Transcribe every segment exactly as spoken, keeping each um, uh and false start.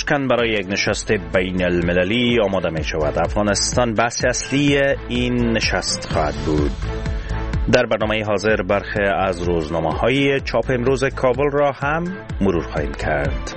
افغان برای یک نشست بین المللی آماده می شود. افغانستان بحث اصلی این نشست خواهد بود. در برنامه حاضر برخی از روزنامه‌های چاپ امروز کابل را هم مرور خواهیم کرد.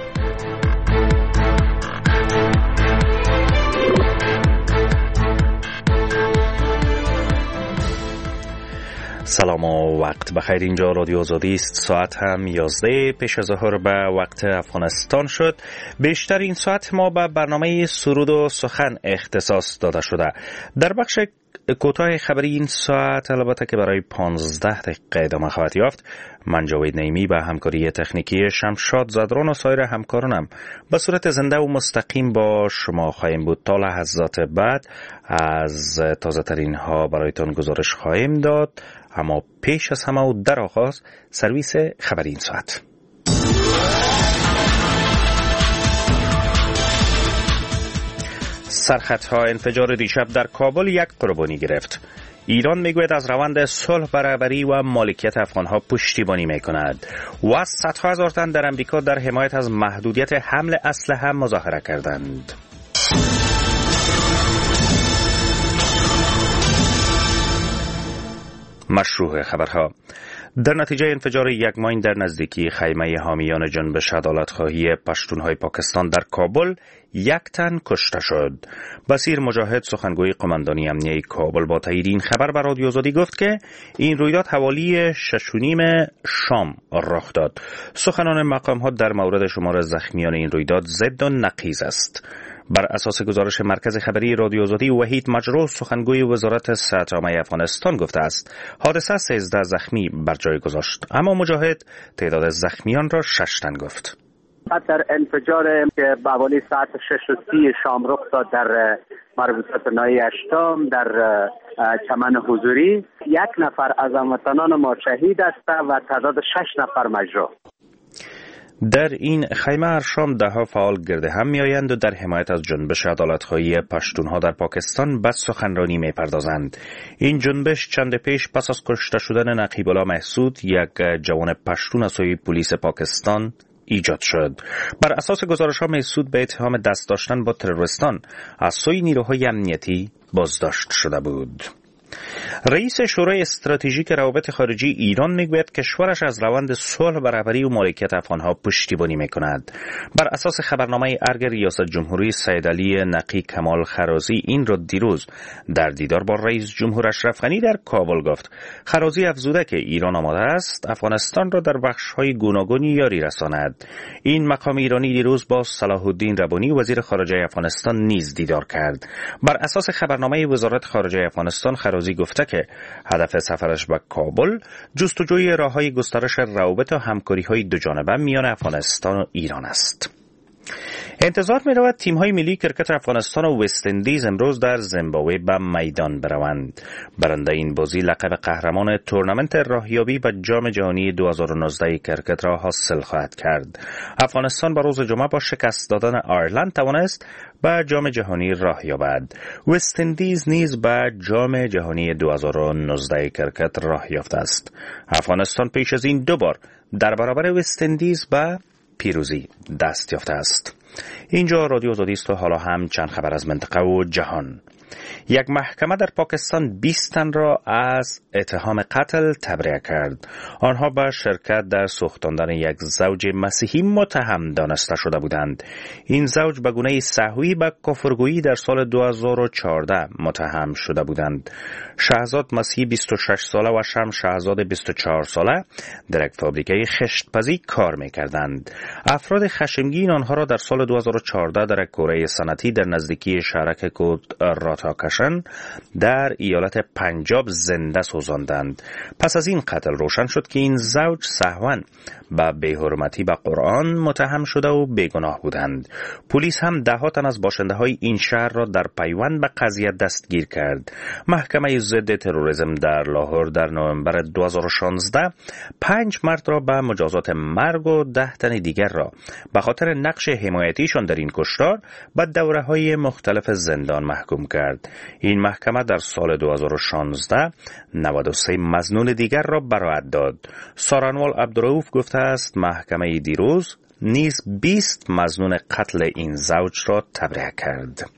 سلام و وقت بخیر. اینجا رادیو آزادی است. ساعت هم یازده پیش از ظهر به وقت افغانستان شد. بیشتر این ساعت ما به برنامه سرود و سخن اختصاص داده شده. در بخش کوتاه خبری این ساعت البته که برای پانزده دقیقه ادامه خواهد یافت، من جاوید نعیمی به همکاری تکنیکی شمشاد زدران و سایر همکارانم به صورت زنده و مستقیم با شما خواهیم بود. تا لحظات بعد از تازه ترین ها برایتان گزارش خواهیم داد، اما پیش از همه و در آغاز سرویس خبری این ساعت. سرخطها انفجار دیشب در کابل یک قربانی گرفت. ایران میگوید از روند صلح، برابری و مالکیت افغانها پشتیبانی میکند و صدها هزار تن در امریکا در حمایت از محدودیت حمل اسلحه مظاهره کردند. مشروع خبرها: در نتیجه انفجار یک ماین در نزدیکی خیمه حامیان جنبش عدالت‌خواهی پشتونهای پاکستان در کابل، یک تن کشته شد. بصیر مجاهد، سخنگوی قماندانی امنیه کابل، با تایید این خبر به رادیو آزادی گفت که این رویداد حوالی شش و نیم شام رخ داد. سخنان مقام‌ها در مورد شمار زخمیان این رویداد ضد و نقیض است. بر اساس گزارش مرکز خبری رادیو آزادی، وحید مجروح، سخنگوی وزارت صحت عامه افغانستان، گفته است حادثه سیزده زخمی بر جای گذاشت، اما مجاهد تعداد زخمیان را شش تن گفت. در انفجار که به حوالی ساعت شش و سی شام رخ داد در مربوطات ناحیه هشتم در چمن حضوری، یک نفر از هموطنان ما شهید است و تعداد شش نفر مجروح. در این خیمه هر شام ده ها فعال گرده هم می آیند و در حمایت از جنبش عدالت‌خواهی پشتونها در پاکستان به سخنرانی می پردازند. این جنبش چند پیش پس از کشته شدن نقیب الله محسود، یک جوان پشتون از سوی پلیس پاکستان، ایجاد شد. بر اساس گزارش‌ها محسود به اتهام دست داشتن با تروریستان از سوی نیروهای امنیتی بازداشت شده بود. رئیس شورای استراتژیک روابط خارجی ایران میگوید کشورش از روند صلح، برابری و مالکیت افغانها پشتیبانی میکند. بر اساس خبرنامه ارگ ریاست جمهوری، سید علی نقی کمال خرازی این را دیروز در دیدار با رئیس جمهور اشرف غنی در کابل گفت. خرازی افزوده که ایران آماده است افغانستان را در بخش‌های گوناگون یاری رساند. این مقام ایرانی دیروز با صلاح الدین ربانی، وزیر خارجه افغانستان، نیز دیدار کرد. بر اساس خبرنامه وزارت خارجه افغانستان، خرازی گفته که هدف سفرش به کابل جستجوی راه‌های گسترش روابط و همکاری‌های دوجانبه میان افغانستان و ایران است. انتظار می رود تیم‌های ملی کرکت افغانستان و وست اندیز امروز در زیمبابوه به میدان بروند. برنده این بازی لقب قهرمان تورنمنت راهیابی به جام جهانی دو هزار و نوزده کرکت را حاصل خواهد کرد. افغانستان به روز جمعه با شکست دادن آیرلند توانست به جام جهانی راه یابد. وست اندیز نیز به جام جهانی دو هزار و نوزده کرکت راه یافته است. افغانستان پیش از این دو بار در برابر وست اندیز به پیروزی دست یافته است. اینجا رادیو آزادی است و حالا هم چند خبر از منطقه و جهان. یک محکمه در پاکستان بیست تن را از اتهام قتل تبرئه کرد. آنها به شرکت در سوختاندن یک زوج مسیحی متهم دانسته شده بودند. این زوج به گونه سهوی به کافرگویی در سال دو هزار و چهارده متهم شده بودند. شهزاد مسیحی بیست و شش ساله و شم شهزاد بیست و چهار ساله در یک فابریکه خشتپزی کار می‌کردند. افراد خشمگین آنها را در سال دو هزار و چهارده در یک کوره صنعتی در نزدیکی شهرک کود راتاکشن در ایالت پنجاب زنده سوزاندند. پس از این قتل روشن شد که این زوج سهواً به بی‌حرمتی به قرآن متهم شده و بیگناه بودند. پلیس هم ده ها تن از باشنده‌های این شهر را در پیوند به قضیه دستگیر کرد. محکمه ضد تروریسم در لاهور در نوامبر دو هزار و شانزده پنج مرد را به مجازات مرگ و ده تن دیگر را به خاطر نقش حمایتیشان در این کشتار به دوره‌های مختلف زندان محکوم کرد. این محکمه در سال دو هزار و شانزده نود و سه مظنون دیگر را براءت داد. سارانوال عبدالرؤوف گفته است محکمه دیروز نیز بیست مظنون قتل این زوج را تبرئه کرد.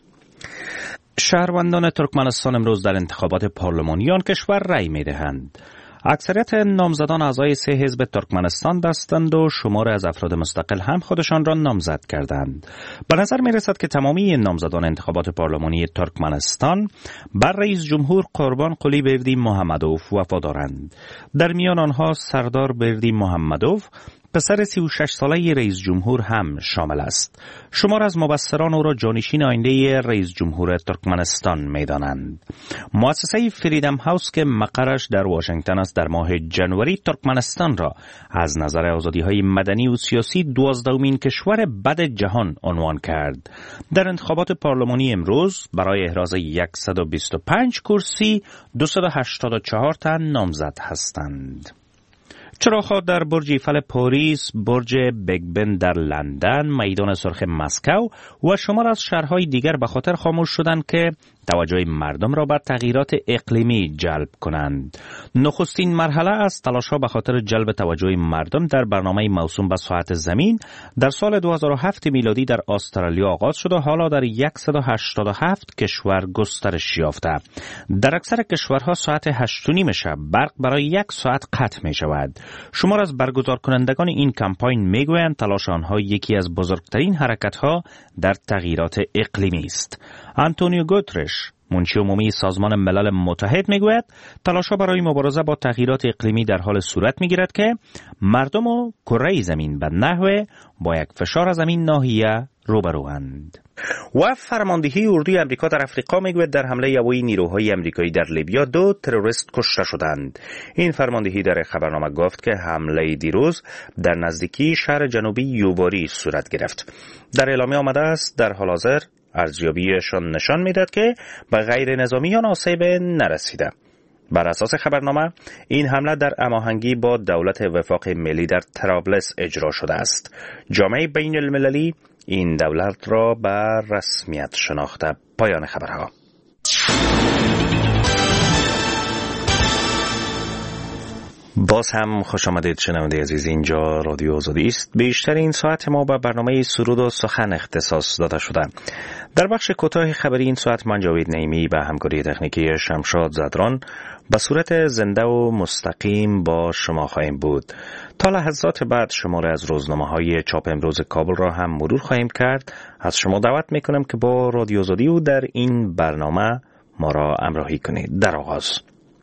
شهروندان ترکمنستان امروز در انتخابات پارلمانی آن کشور رأی می‌دهند. اکثریت نامزدان اعضای سه حزب ترکمنستان بستند و شمار از افراد مستقل هم خودشان را نامزد کردند. به نظر می رسد که تمامی نامزدان انتخابات پارلمانی ترکمنستان بر رئیس جمهور قربانقلی بردی محمدوف وفادارند. در میان آنها سردار بردی محمدوف پسر سی و شش ساله رئیس جمهور هم شامل است. شمار از مبصران او را جانشین آینده رئیس جمهور ترکمنستان می‌دانند. مؤسسه فریدم هاوس که مقرش در واشنگتن است در ماه جنوری ترکمنستان را از نظر آزادی‌های مدنی و سیاسی دوازدهمین کشور بد جهان عنوان کرد. در انتخابات پارلمانی امروز برای احراز صد و بیست و پنج کرسی دویست و هشتاد و چهار تن نامزد هستند. چراغ‌ها در برج ایفل پاریس، برج بیگ بن در لندن، میدان سرخ مسکو و شمار از شهرهای دیگر به خاطر خاموش شدند که توجه مردم را بر تغییرات اقلیمی جلب کنند. نخستین مرحله از تلاش‌ها به خاطر جلب توجه مردم در برنامه موسوم به ساعت زمین در سال دو هزار و هفت میلادی در استرالیا آغاز شد و حالا در صد و هشتاد و هفت کشور گسترش یافته. در اکثر کشورها ساعت هشت و نیم شب برق برای یک ساعت قطع می شود. شمار از برگزار کنندگان این کمپاین میگویند تلاش آنها یکی از بزرگترین حرکت‌ها در تغییرات اقلیمی است. آنتونیو گوترش، منشی عمومی سازمان ملل متحد میگوید تلاش‌ها برای مبارزه با تغییرات اقلیمی در حال صورت میگیرد که مردم و کره زمین به نحو با یک فشار از این ناحیه روبروند. و فرماندهی اردوی امریکا در افریقا میگوید در حمله هوایی نیروهای امریکایی در لیبیا دو تروریست کشته شدند. این فرماندهی در خبرنامه گفت که حمله دیروز در نزدیکی شهر جنوبی یوواری صورت گرفت. در اعلامیه آمده است در حال حاضر ارزیابیشان نشان میدهد که به غیر نظامیان آسیب نرسیده. بر اساس خبرنامه این حمله در هماهنگی با دولت وفاق ملی در طرابلس اجرا شده است. جامعه بین المللی این دولت را به رسمیت شناخته. پایان خبرها. باز هم خوش آمدید شنونده عزیز، اینجا رادیو آزادی است. بیشتر این ساعت ما به برنامه سرود و سخن اختصاص داده شده. در بخش کوتاه خبری این ساعت من جاوید نعیمی به همکاری تکنیکی شمشاد زدران به صورت زنده و مستقیم با شما خواهیم بود. تا لحظات بعد شماره از روزنامه‌های چاپ امروز کابل را هم مرور خواهیم کرد. از شما دعوت میکنم که با رادیو آزادی و در این برنامه ما را همراهی کنید. در آغاز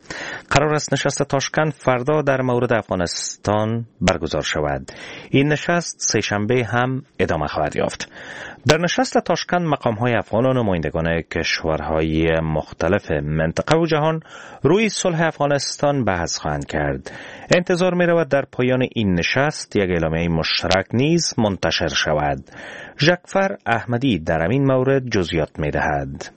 قرار است نشست تاشکند فردا در مورد افغانستان برگزار شود. این نشست سه شنبه هم ادامه خواهد یافت. در نشست تاشکند مقام‌های افغان و نمایندگان کشورهای مختلف منطقه و جهان روی صلح افغانستان بحث خواهند کرد. انتظار می‌رود در پایان این نشست یک اعلامیه مشترک نیز منتشر شود. ژکفر احمدی در این مورد جزئیات می‌دهد.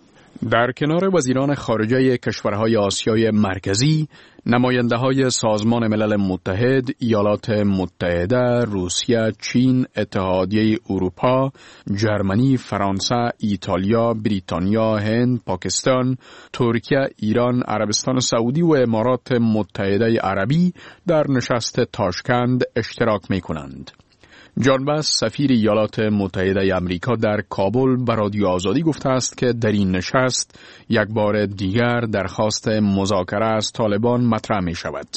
در کنار وزیران خارجه کشورهای آسیای مرکزی، نماینده‌های سازمان ملل متحد، ایالات متحده، روسیه، چین، اتحادیه اروپا، جرمنی، فرانسه، ایتالیا، بریتانیا، هند، پاکستان، ترکیه، ایران، عربستان سعودی و امارات متحده عربی در نشست تاشکند اشتراک می‌کنند. جان بس سفیر ایالات متحده آمریکا در کابل به رادیو آزادی گفته است که در این نشست یک بار دیگر درخواست مذاکره از طالبان مطرح می شود.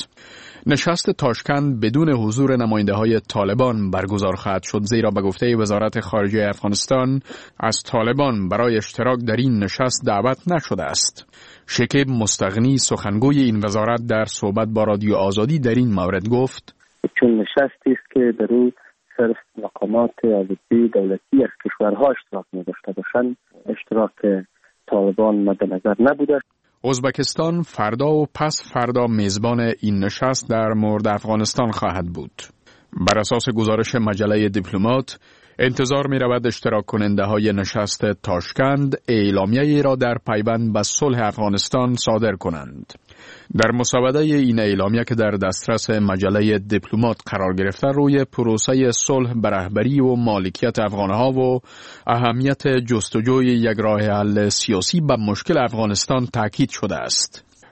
نشست تاشکند بدون حضور نماینده های طالبان برگزار خواهد شد، زیرا به گفته وزارت خارجه افغانستان از طالبان برای اشتراک در این نشست دعوت نشده است. شکیب مستغنی سخنگوی این وزارت در صحبت با رادیو آزادی در این مورد گفت: چون نشستی است که در او صرف مقامات عالی دولتی از کشورها اشتراک نداشته باشند، اشتراک طالبان مد نظر نبوده. ازبکستان فردا و پس فردا میزبان این نشست در مورد افغانستان خواهد بود. بر اساس گزارش مجله دیپلمات، انتظار می رود اشتراک کننده های نشست تاشکند اعلامیه‌ای را در پیوند به صلح افغانستان صادر کنند. در مسوده این اعلامیه که در دسترس مجله دیپلمات قرار گرفته، روی پروسه صلح به رهبری و مالکیت افغانها و اهمیت جستجوی یک راه حل سیاسی به مشکل افغانستان تاکید شده است.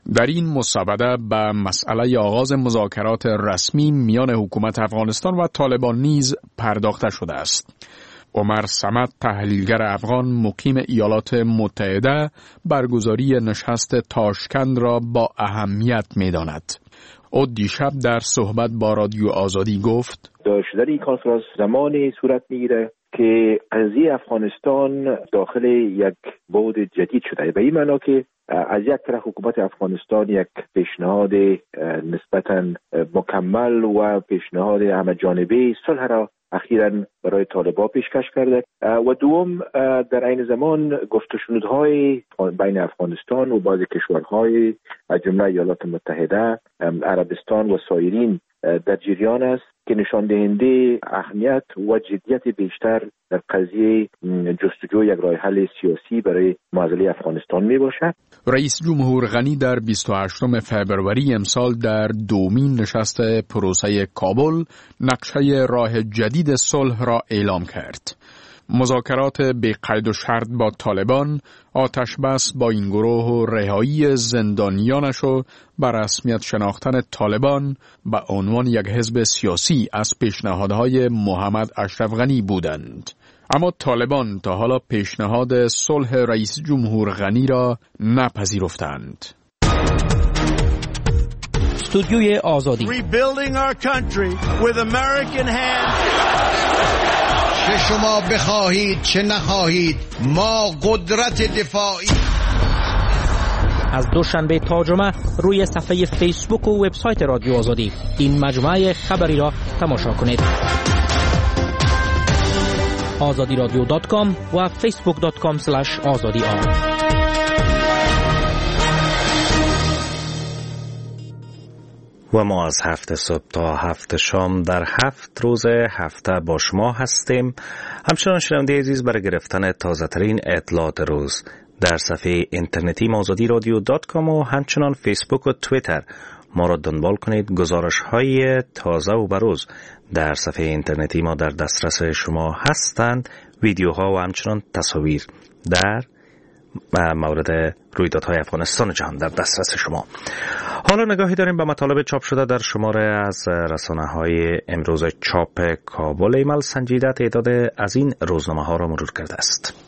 در این مسوده به مسئله آغاز مذاکرات رسمی میان حکومت افغانستان و طالبان نیز پرداخته شده است. عمر صمد، تحلیلگر افغان مقیم ایالات متحده، برگزاری نشست تاشکند را با اهمیت می‌داند. او دیشب در صحبت با رادیو آزادی گفت: داشتن این کنفرانس زمانی صورت میگیره که قضیه افغانستان داخل یک بعد جدید شده. به این معنا که از یک طرف حکومت افغانستان یک پیشنهاد نسبتاً مکمل و پیشنهاد همه جانبه صلح را اخیراً برای طالبان پیشکش کرده و دوم در عین زمان گفت و شنودهای بین افغانستان و بعضی کشورهای از جمله ایالات متحده، عربستان و سایرین در جریان است که نشان دهنده اهمیت و جدیت بیشتر در قضیه جستجوی یک راه حل سیاسی برای معضله افغانستان می باشد. رئیس جمهور غنی در بیست و هشتم فوریه امسال در دومین نشست پروسه کابل نقشه راه جدید صلح را اعلام کرد. مذاکرات بی قید و شرط با طالبان، آتش بس با این گروه و رهایی زندانیانش و بر رسمیت شناختن طالبان به عنوان یک حزب سیاسی از پیشنهادهای محمد اشرف غنی بودند. اما طالبان تا حالا پیشنهاد صلح رئیس جمهور غنی را نپذیرفتند. استودیوی آزادی. Rebuilding our country with American hands. چه شما بخواهید چه نخواهید ما قدرت دفاعی. از دوشنبه تا جمعه روی صفحه فیسبوک و وبسایت رادیو آزادی این مجموعه خبری را تماشا کنید. آزادی رادیو دات کام و فیسبوک دات کام اسلش آزادی آر. و ما از هفت صبح تا هفت شام در هفت روز هفته با شما هستیم. همچنان شنونده عزیز، برای گرفتن تازه ترین اطلاعات روز در صفحه اینترنتی آزادی رادیو دات کام و همچنان فیسبوک و توییتر ما را دنبال کنید. گزارش های تازه و بروز در صفحه اینترنتی ما در دسترس شما هستند. ویدیوها و همچنان تصاویر در مورد رویدادهای افغانستان جهان در دسترس شما. حالا نگاهی داریم به مطالب چاپ شده در شماره از رسانه‌های امروز چاپ کابل. ایمل سنجیده تعداد از این روزنامه ها را مرور کرده است.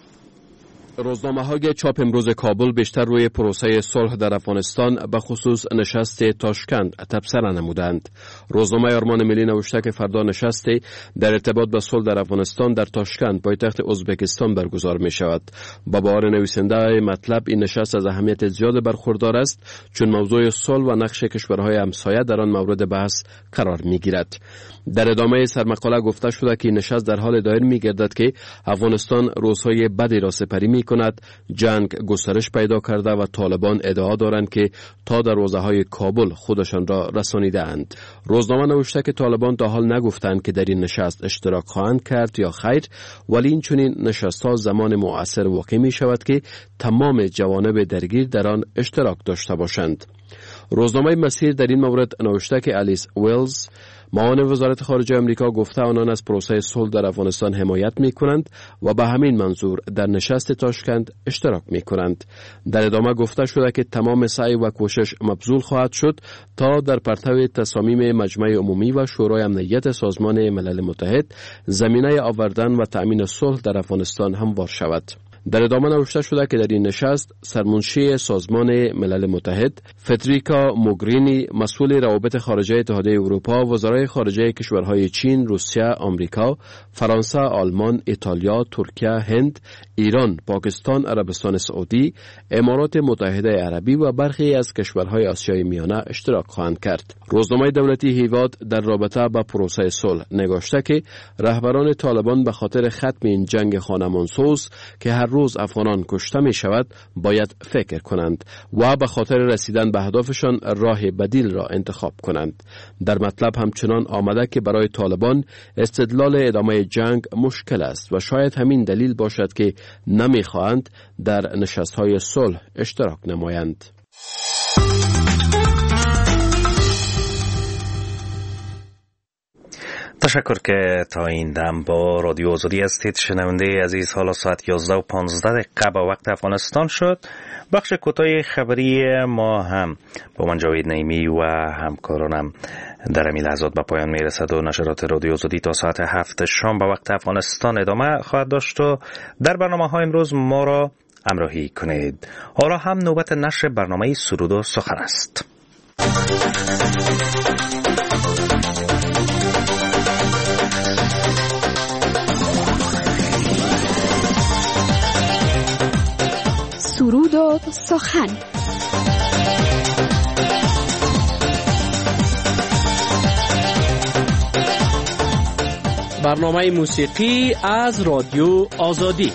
روزنامه های چاپ امروز کابل بیشتر روی پروسه صلح در افغانستان به خصوص نشست تاشکند تبصره نمودند. روزنامه آرمان ملی نوشته که فردا نشستی در ارتباط با صلح در افغانستان در تاشکند پایتخت ازبکستان برگزار می شود. با باور نویسنده مطلب این نشست از اهمیت زیاد برخوردار است چون موضوع صلح و نقش کشورهای همسایه در آن مورد بحث قرار می گیرد. در ادامه سرمقاله گفته شده که نشست در حال دایر می گردد که افغانستان روزهای بدی را سپری می کند، جنگ گسترش پیدا کرده و طالبان ادعا دارند که تا دروازه های کابل خودشان را رسانیده اند. روزنامه نوشته که طالبان تا حال نگفتند که در این نشست اشتراک خواهند کرد یا خیر، ولی این چنین نشست ها زمان معاصر واقع می شود که تمام جوانب درگیر در آن اشتراک داشته باشند. روزنامه مسیر در این مورد نوشته که الیس ویلز معاون وزارت خارجه آمریکا گفته آنان از پروسه صلح در افغانستان حمایت می کنند و به همین منظور در نشست تاشکند اشتراک می کنند. در ادامه گفته شده که تمام سعی و کوشش مبذول خواهد شد تا در پرتو تصامیم مجمع عمومی و شورای امنیت سازمان ملل متحد زمینه آوردن و تأمین صلح در افغانستان هموار شود. در ادامه نوشته شده که در این نشست سرمنشی سازمان ملل متحد فدریکا موگرینی، مسئول روابط خارجه اتحادیه اروپا، وزرای خارجه کشورهای چین، روسیه، آمریکا، فرانسه، آلمان، ایتالیا، ترکیه، هند، ایران، پاکستان، عربستان سعودی، امارات متحده عربی و برخی از کشورهای آسیای میانه اشتراک خواهند کرد. روزنامه دولتی هیواد در رابطه با پروسه صلح نگاشته که رهبران طالبان به خاطر ختم این جنگ خانمانسوز که هر روز افغانان کشته می شود باید فکر کنند و به خاطر رسیدن به هدفشان راه بدیل را انتخاب کنند. در مطلب همچنان آمده که برای طالبان استدلال ادامه جنگ مشکل است و شاید همین دلیل باشد که نمی خواهند در نشست‌های صلح اشتراک نمایند. تشکر که تا این دم با رادیو آزادی هستید. شنونده عزیز، حالا ساعت یازده و پانزده دقیقه با وقت افغانستان شد بخش کوتاه خبری ما هم با من جاوید نعیمی و همکارانم در این لحظات به پایان میرسد و نشرات رادیو آزادی تا ساعت هفت شام به وقت افغانستان ادامه خواهد داشت و در برنامه های امروز ما را همراهی کنید. حالا هم نوبت نشر برنامه سرود و سخن است. سرود و سخن. برنامه موسیقی از رادیو آزادی.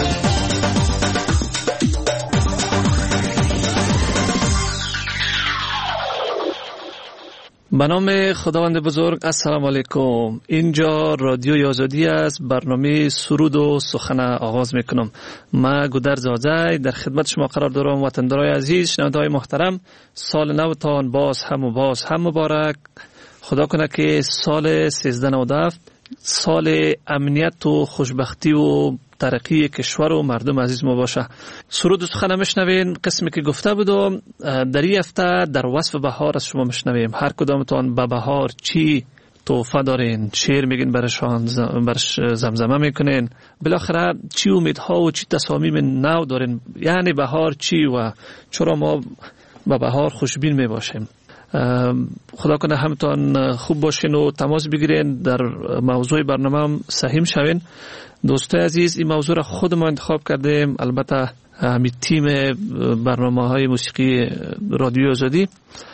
به نام خداوند بزرگ، السلام علیکم. اینجا رادیو آزادی است. برنامه سرود و سخن آغاز میکنم. من گودرز آزای در خدمت شما قرار دارم. وطندارای عزیز، شنونده‌های محترم، سال نوتان باز هم و باز هم مبارک. خدا کنه که سال سیزده نود و هفت سال امنیت و خوشبختی و ترقی کشور و مردم عزیز ما باشه. سرود و سخن میشنوین. قسمی که گفته بودم در این هفته در وصف بهار از شما میشنویم. هر کدامتان به بهار چی تحفه دارین؟ شعر میگین برشان، برش زمزمه میکنین. بالاخره چی امیدها و چی تصامیم نو دارین؟ یعنی بهار چی و چرا ما به بهار خوشبین میباشیم؟ خدا کنه همتان خوب باشین و تماس بگیرین. در موضوع برنامه هم سهیم شوین. دوستای عزیز، این موضوع را خود ما انتخاب کردیم. البته همین تیم برنامه های موسیقی رادیو آزادی.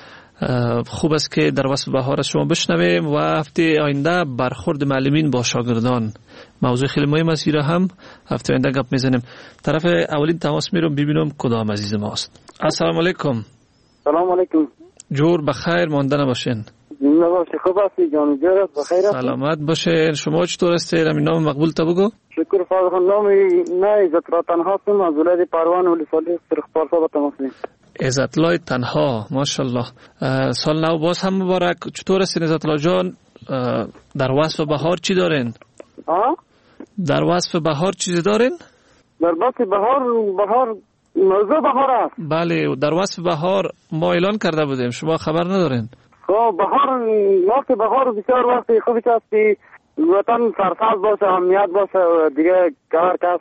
خوب است که در وصف بهار از شما بشنویم و هفته آینده برخورد معلمین با شاگردان، موضوع خیلی مهم است. را هم هفته آینده گپ میزنیم. طرف اولین تماس میرم ببینم کدام عزیز ماست. السلام علیکم. سلام علیکم. جور بخیر مانده نباشین. نباشه. خوب هستی جان جورت؟ بخیر هستی؟ سلامت باشین. شما چطور هستی؟ همین نام مقبول تا بگو. شکر فاضل خان. نام نه عزت الله تنها هستم از ولایت پروان ولسوالی سرخپارسا با تماس میگیرم. عزت الله تنها، ماشاءالله. سال نو باز هم مبارک. چطور هستین عزت الله جان؟ در وصف بهار چی دارین؟ ها؟ در وصف بهار چیزی دارین؟ در وصف بهار بهار موضوع بهار است. بله، در وصف بهار ما اعلان کرده بودیم، شما خبر ندارین؟ خب بهار، وقت بهار بسیار وقت خوبی است که وطن سرسبز باشه، امنیت باشه و دیگه هر کس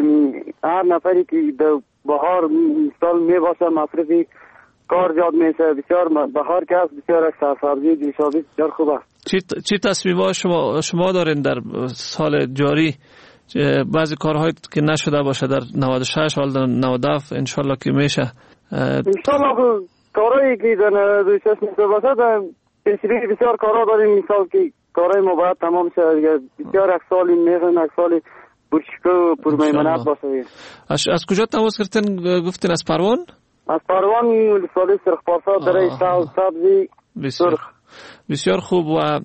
هر نفری که در بهار سال می باشه مصرفی کار زیاد میشه. بسیار بهار که است بسیار سرسبزی دلشادی بسیار خوب است. چی چی تصمیمات شما شما دارین در سال جاری؟ بعضی کارهایی که نشده باشه در نود و شش حال در نود و هفت انشالله که میشه. انشالله کارهایی که در نود و شش میشه باشه در پیشروی بسیار کارها داریم. مثال که کارهای ما باید تمام شه. بسیار یک سالی میخوان یک سالی برشکه و پرمیمنت باشه. از, از کجا تماس گرفتن؟ گفتین از پروان؟ از پروان ولسوالی سرخپارسا در سبزی سرخ. بسیار خوب. و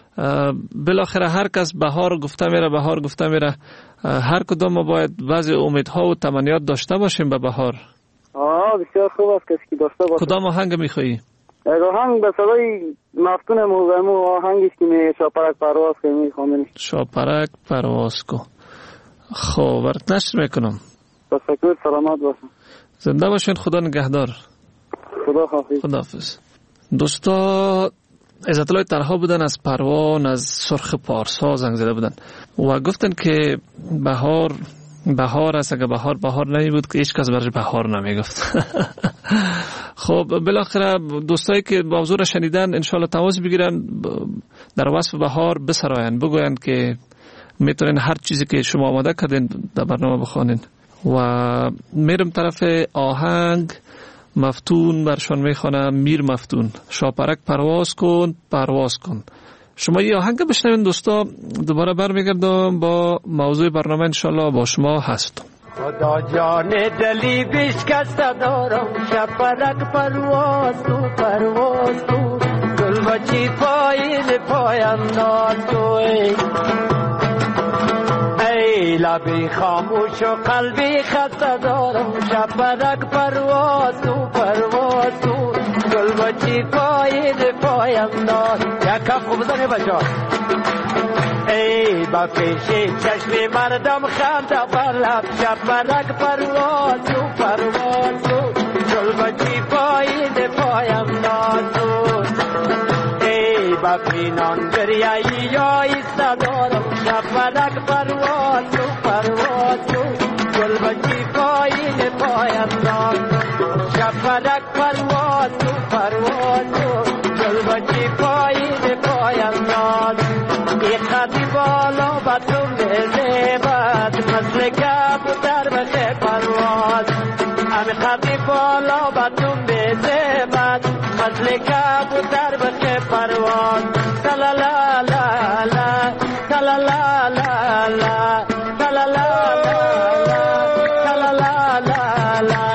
بالاخره هر کس بهار گفته میره، بهار گفته میره. هر کدام ما باید بعضی امیدها و تمنیات داشته باشیم به بهار. آه بسیار خوب است کسی که داشته باشه. کدام آهنگ میخوایی؟ یک آهنگ به صدای مفتون موزمو آهنگیش که می شاپرک پرواز که میخوامنی. شاپرک پرواز کو. خب برات نشر میکنم. تشکر. سلامت باشین. زنده باشین. خدا نگهدار. خدا حافظ. خدا حافظ. دوستا عزت الله تنها بودن از پروان، از سرخ پارسا زنگ زده بودن و گفتن که بهار بهار است. اگه بهار بهار نمی بود که هیچ کس برش بهار نمی گفت. خب بالاخره دوستایی که موضوع را شنیدن انشالله تماس بگیرن، در وصف بهار بسراین، بگوین که میتونین هر چیزی که شما آماده کردین در برنامه بخوانین. و میرم طرف آهنگ. مفتون برشان میخوانم. میر مفتون. شاپرک پرواز کن پرواز کن. شما یه آهنگ بشنوین دوستا. دوباره برمیگردم با موضوع برنامه انشالله با شما هستم. خدا جان دلی بشکسته دارم، شاپرک پرواز تو پرواز تو، گل بچی پایین پایندار توی، ای لبی خاموش و قلبی خسته دارم، شاپرک پرواز تو پرواز تو، گل بچی پایین پایندار. یک کف خوب بزنی بچه. ای با پیش چشم مردم خنده بر لب شبرک پروازو پروازو گل بچی پایین پایم نازو ای با پینان دریایی یا ایستا دارم شبرک پروازو پروازو گل بچی پایین پایم نازو شبرک پروازو پروازو گل بچی پایین پایم نازو ای خطی بالا با تو میزیبد مثل کبوتر بخه پرواز امی خطی بالا با تو میزیبد مثل کبوتر بخه پرواز تلالا لا لا تلالا لا لا تلالا لا لا تلالا لا لا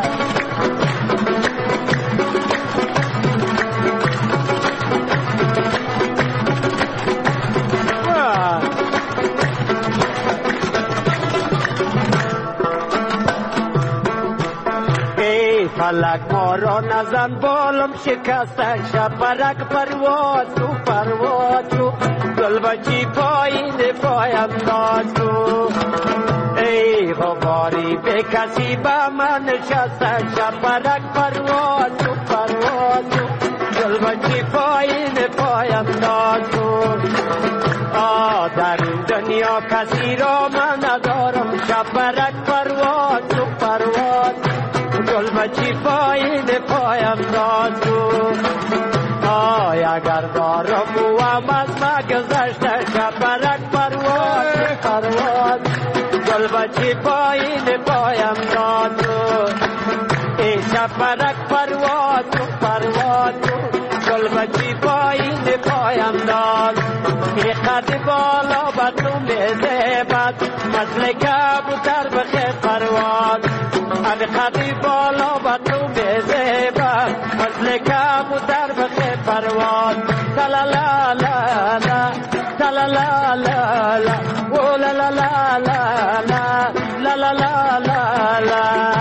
فلک ما را نزن بالم شکسته شبرک پروازو پروازو گل بچی پایین پایم نازو ای غباری به کسی با من نشسته شبرک پروازو پروازو گل بچی پایین پایم نازو آه در این دنیا کسی را من ندارم شبرک پروازو پروازو گل بچی پایین پایم نازو آی اگر دارم موام از ما گذشته شبرک پرواز پرواز گل بچی پایین پایم نازو ای شبرک پرواز پرواز گل بچی پایین پایم نازو ای قد بالا با تو میزیبد مثل کبوتر بخه پرواز امی خطی بالا با تو میزیبد مثل کبوتر بخه پرواز تلالا لا لا تلالا لا لا او لا لا لا لا لا لا لا لا لا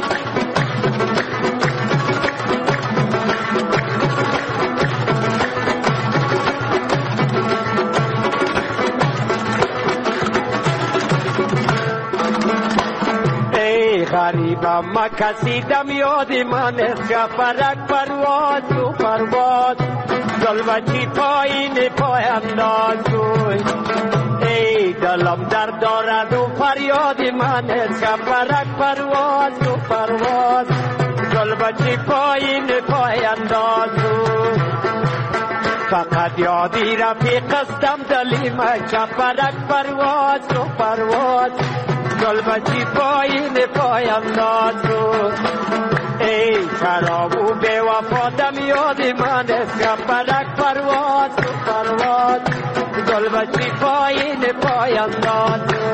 غریبم ما کسی دم یادی من شبرک پرواز و پرواز گل بچی پایین پایم نازوی ای دلم در دارد و فریادی من شبرک پرواز و پرواز گل بچی پایین پایم نازوی فقط یادی رفیق استم دلی من شبرک پرواز و پرواز گل بچی پایین پایم نازو ای شراب و بے وفا دم یادی من شبرک پرواز و پرواز گل بچی پایین پایم نازو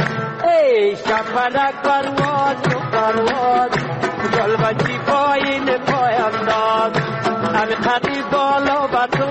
ای شبرک پرواز و پرواز گل بچی پایین پایم نازو امی خطی بالا با تو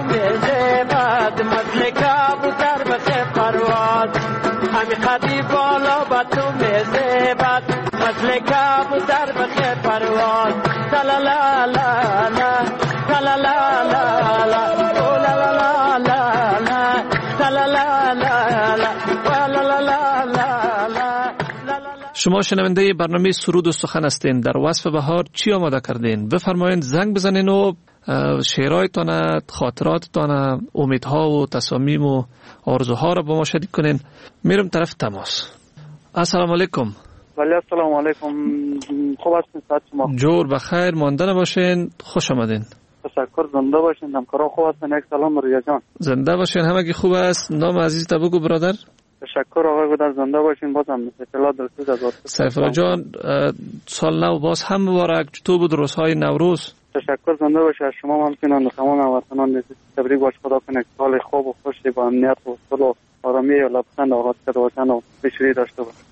میزیبد مثل کبوتر بخه پرواز امی خطی بالا با تو میزیبد مثل کبوتر بخه پرواز تلالا لا لا تلالا لا لا او لا لا لا لا لا تلالا لا لا لا لا لا لا. شما شنونده برنامه سرود و سخن هستین. در وصف بهار چی آماده کردین؟ بفرمایید زنگ بزنین و شعرهایتان، خاطراتتان، امیدها و تصامیم و آرزوها را با ما شریک کنین. میرم طرف تماس. السلام علیکم. ولی السلام علیکم. خوب هستین؟ صحت شما جور بخیر مانده باشین. خوش آمدین. تشکر. زنده باشین. همکارا خوب هستن؟ یک سلام ریا جان. زنده باشین. همگی خوب است. نام عزیز تا بگو برادر. تشکر آقای گودر. زنده باشین. بازم اطلاع دلسوز از واسه سیفالله جان سال نو باز هم مبارک. چطور بود روزهای نوروز؟ تشکر. زنده باشی. از شما همچنان تمام هموطنان تبریک باش. خدا کنه سال خوب و خوشی با امنیت و صلح و آرامی و لبخند آغاز کرده باشن و پیشروی داشته باشن.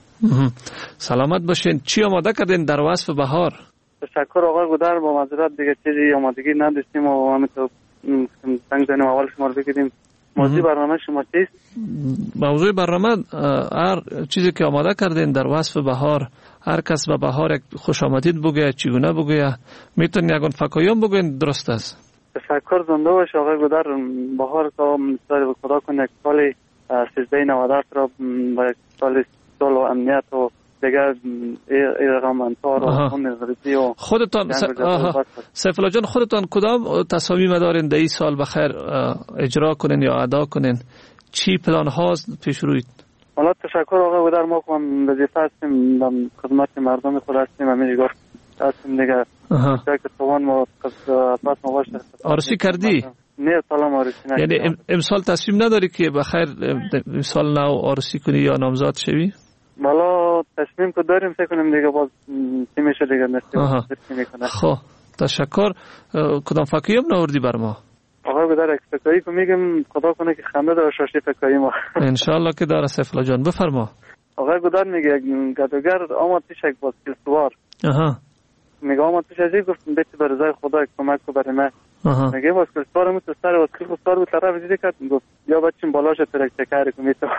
سلامت باشین. چی آماده کردین در وصف بهار؟ تشکر آقای گودر. با معذرت دیگه چیزی آمادگی نداشتیم و همینطور زنگ زنیم اول شما رو بگیریم. موضوع برنامه شما چیست؟ موضوع برنامه هر چیزی که آماده کردین در وصف بهار، هر کس به بهار یک خوش آمدید بگه، چگونه بگه، میتونین یگان فکایان بگوین. درست است؟ تشکر. زنده باش آقای گودر. بهار تا مستر خدا کنه یک سال سیزده نود و هفت را با سال سال و امنیت و دیگر ایرغامنتار و اون غریبی و خودتان سیف الله جان خودتان کدام تصامیم دارین در این سال بخیر اجرا کنین یا ادا کنین؟ چی پلان هاست پیش روید؟ حالا تشکر آقای ودر، ما کنم وظیفه هستیم خدمت مردم خود هستیم همین گفت هستیم دیگه که توان ما پس ما باشه. آرسی کردی؟ نه سلام آرسی نکردم. یعنی امسال تصمیم نداری که بخیر امسال نو آرسی کنی یا نامزاد شوی؟ بالا تصمیم که داریم فکر کنیم دیگه باز چی میشه دیگه نصیب میکنه. خب تشکر. کدام فکایی هم نوردی بر ما؟ آقای بدر یک فکایی که میگم خدا کنه که خنده داره شاشی فکایی ما. انشالله که داره سیف الله جان بفرما. آقای گدار میگه گدوگر آمد پیش یک باسکیل سوار. آها. میگه آمد پیش ازی گفتم بیتی بر رضای خدا کمک کو برای من. میگه باسکیل سوار مت سر باسکیل سوار بود طرف دیگه کرد گفت یا بچیم بالاش ترک چکر کنی تو.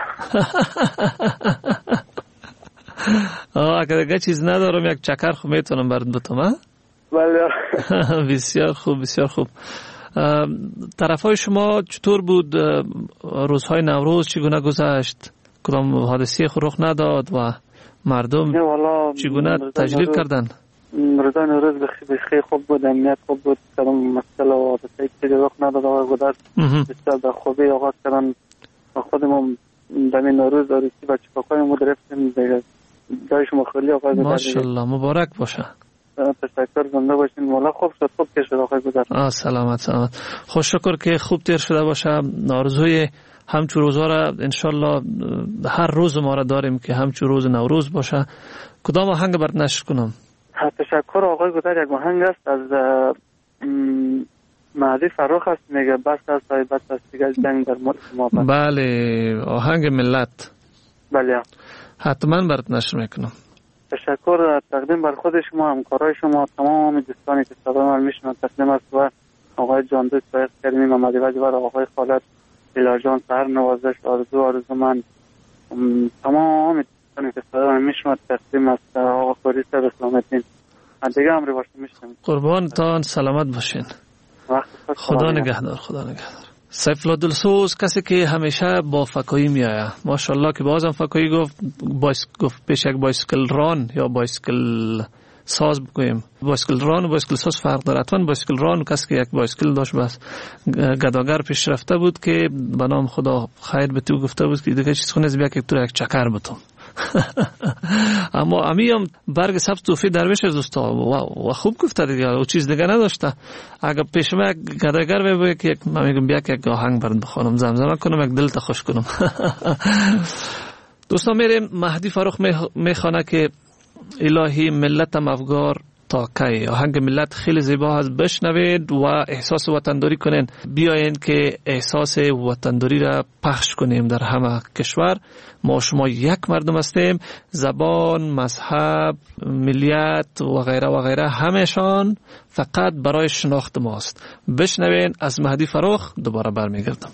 آه اگه چیز ندارم یک چکر خو میتونم برات بتم ها؟ بله. بسیار خوب بسیار خوب. طرفای شما چطور بود؟ روزهای نوروز چگونه گذشت؟ کدام حادثه خو رخ نداد و مردم چگونه تجلیل کردن؟ روزهای نوروز بخیر خوب بود، امنیت خوب بود، کدام مسئله و حادثه چیزی رخ نداد. آقای گذشت بسیار در خوبی آغاز کردن. خودمون در این نوروز داریسی بچه پاکای ما درفتیم دیگه جای شما خیلی آقای گذشت. ماشاءالله مبارک باشه. تشکر، زنده باشین. مولا خوب شد، خوب تیر شد آقای گذشت. آه سلامت سلامت. خوش شکر که خوب تیر شده باشه. آرزوی همچو روزها را انشالله هر روز ما را داریم که همچو روز نوروز باشه. کدام آهنگ برات نشر کنم؟ تشکر آقای گذشت. یک آهنگ است از مهدی فراخ است، میگه بس است های بس است دیگه جنگ در ما. بله آهنگ ملت. بله حتما برات نشر میکنم. تشکر تقدیم بر خود شما، همکارای شما، تمام دوستانی که صدای من میشنوند تقدیم است و آقای جان دوست سایق کریمی محمدی وجه و آقای خالد ایلاجان سهر نوازش آرزو آرزو من، تمام دوستانی که صدای من میشنوند تقدیم است. آقا فوری صاحب اسلام الدین دیگه امری باشه میشنوید. قربانتان سلامت باشین. خدا نگهدار. خدا نگهدار. سیف الله دلسوز کسی که همیشه با فکایی میآیه. ماشاءالله که بازم فکایی گفت بایس گفت پیش یک بایسکل ران یا بایسکل ساز بگویم. بایسکل ران و بایسکل ساز فرق داره. حتما بایسکل ران کسی که یک بایسکل داشت بس گداگر پیش رفته بود که به نام خدا خیر به تو گفته بود که دیگه چیز خونز بیا که تو یک چکر بتون. اما امیم برگ سبز توفی درویش دوستا و خوب گفته دیگه او چیز دیگه نداشته. اگر پیش ما گداگر بگه که من میگم بیا که یک آهنگ برات بخونم زمزمه کنم یک دل تا خوش کنم. دوستان میریم مهدی فراخ میخوانه که الهی ملتم افگار تا کی. آهنگ ملت خیلی زیبا هست، بشنوید و احساس وطنداری کنین. بیاین که احساس وطنداری را پخش کنیم در همه کشور. ما شما یک مردم هستیم، زبان، مذهب، ملیت و غیره و غیره همهشان فقط برای شناخت ماست. بشنوین از مهدی فراخ. دوباره برمیگردم.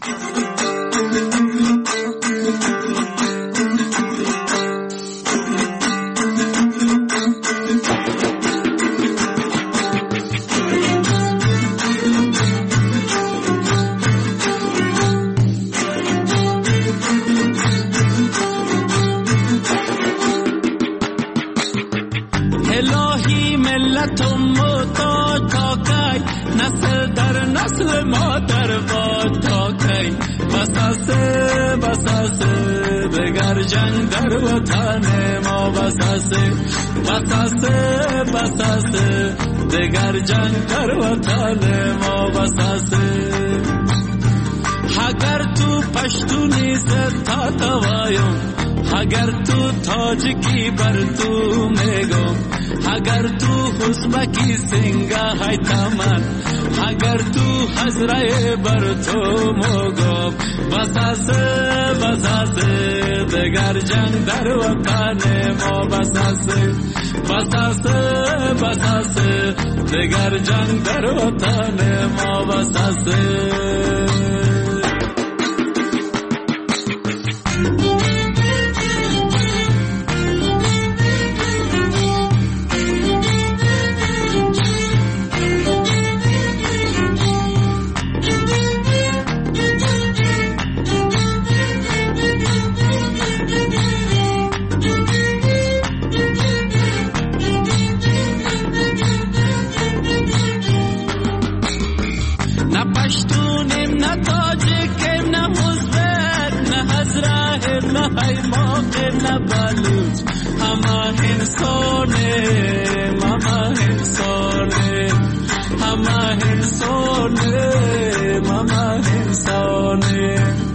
نسل در نسل ما در باد تا کی. بساسه بساسه دگر جنگ در وطن ما. بساسه بساسه بساسه دگر جنگ در وطن ما. بساسه اگر تو پشتونی زد تا توایم، اگر تو تاجکی بر تو میگم، اگر تو حسبکی سنگا های تمن، اگر تو حضره بر تو مگم. بساسه بساسه دگر جنگ در وطن ما. بساسه بساسه بساسه دگر جنگ در وطن ما. بساسه پشتونیم نه تاجیکیم نه ازبک نه هزاره نه حیماق نه بلوچ همه انسانیم همه انسانیم همه انسانیم همه انسانیم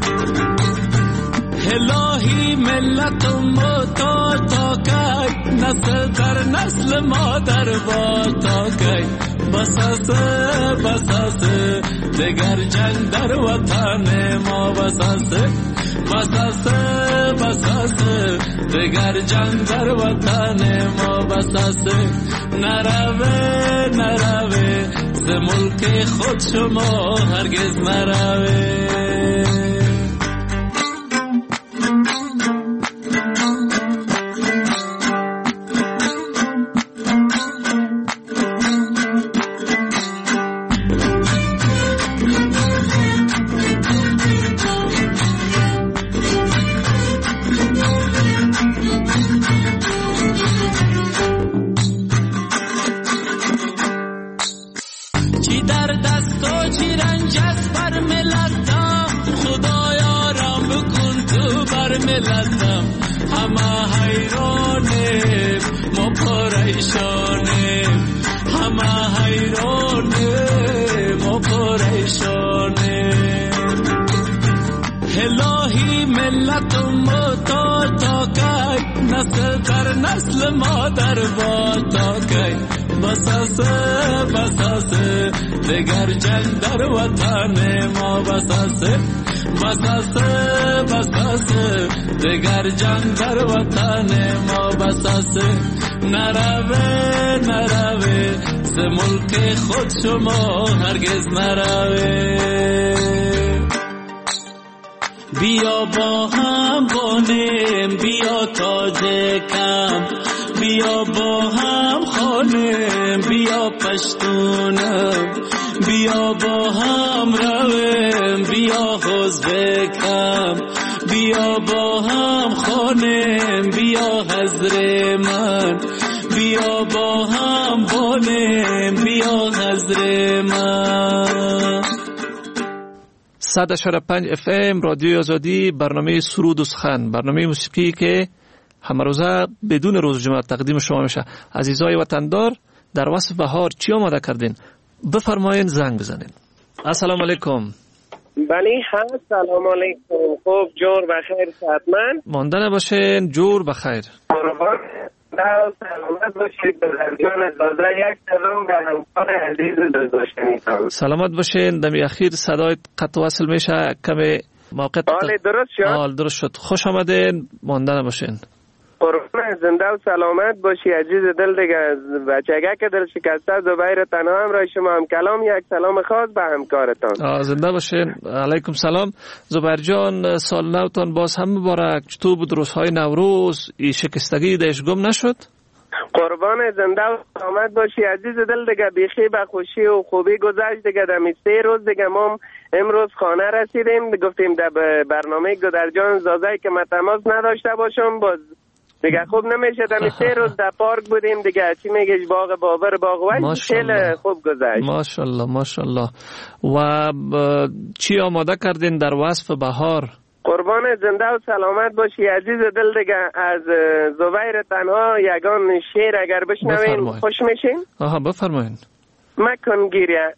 الهی ملت ما تا تا کی نسل در نسل ما در با تا کی بساسه بساسه دگر جنگ در وطن ما بساسه بساسه بساسه دگر جنگ در وطن ما بساسه نروه نروه ز ملک خود شما هرگز نروه ملتم همه حیرانیم ما پریشانیم همه حیرانیم ما پریشانیم الهی ملت ما تا تا کی نسل در نسل ما در با تا کی بساسه بساسه دگر جنگ در وطن ما بساسه بساسه بساسه دگر جنگ در وطن ما بساسه نروه نروه ز ملک خود شما هرگز نروه بیا با هم بانیم بیا تاجکم بیا با هم خانیم بیا پشتونم بیا با هم رویم بیا ازبکم بیا با هم خانیم بیا حضر من بیا با هم بانیم بیا حضر من. صد و پنج اف ام رادیو آزادی، برنامه سرود و سخن، برنامه موسیقی که همه روزه بدون روز جمعه تقدیم شما میشه. عزیزای وطندار، در وصف بهار چی آماده کردین؟ بفرمایین، زنگ بزنین. السلام علیکم. بله ها، سلام علیکم. خوب جور بخیر صحتمند ماندن باشین. جور بخیر. قربان دا سلامت باشید. بزرگان داده یک سلام به همکار عزیز داشتنیتان. سلامت باشین. دمی اخیر صدای قطع وصل میشه، کمی موقع حال درست شد؟ حال درست شد. خوش آمدین. ماندن باشین. قربان زنده و سلامت باشی عزیز دل دیگه. بچگه که دل شکسته زبیر تنها هم رای شما هم کلام. یک سلام خاص به همکارتان. زنده باشین. علیکم سلام. زبیر جان، سال نوتان باز هم مبارک. چطور بود روزهای نوروز؟ این شکستگی دش گم نشد؟ قربان زنده و سلامت باشی عزیز دل دیگه. بیخی به خوشی و خوبی گذشت دیگه. دمی سه روز دیگه ما امروز خانه رسیدیم. گفتیم در برنامه گدرجان زازه که من تماس نداشته باشم باز دیگه خوب نمیشه. دمی سه روز در پارک بودیم دیگه. چی میگیش باغ بابر باغ وحش خیلی خوب گذشت. ماشاءالله ماشاءالله. و چی آماده کردین در وصف بهار؟ قربان زنده و سلامت باشی عزیز دل دیگه. از زبیر تنها یگان شعر اگر بشنوین خوش میشین. آها بفرمایین. مکن گیریه